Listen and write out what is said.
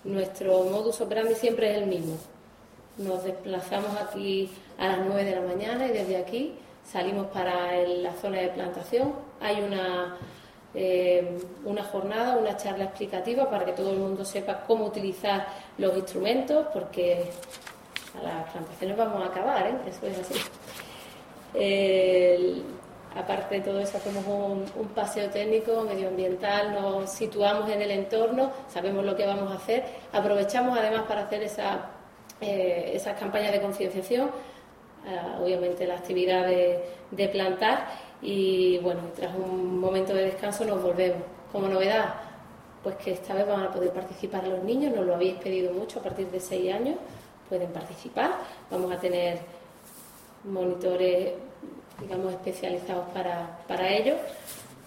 Nuestro modus operandi siempre es el mismo. Nos desplazamos aquí a las 9 de la mañana y desde aquí salimos para la zona de plantación. Hay una jornada, una charla explicativa para que todo el mundo sepa cómo utilizar los instrumentos, porque a las plantaciones vamos a acabar, eso es así. Aparte de todo eso, hacemos un paseo técnico, medioambiental, nos situamos en el entorno, sabemos lo que vamos a hacer, aprovechamos además para hacer esas campañas de concienciación, obviamente la actividad de plantar y bueno, tras un momento de descanso nos volvemos. Como novedad, pues que esta vez van a poder participar los niños, nos lo habéis pedido mucho, a partir de 6 años pueden participar, vamos a tener monitores, digamos, especializados para ello.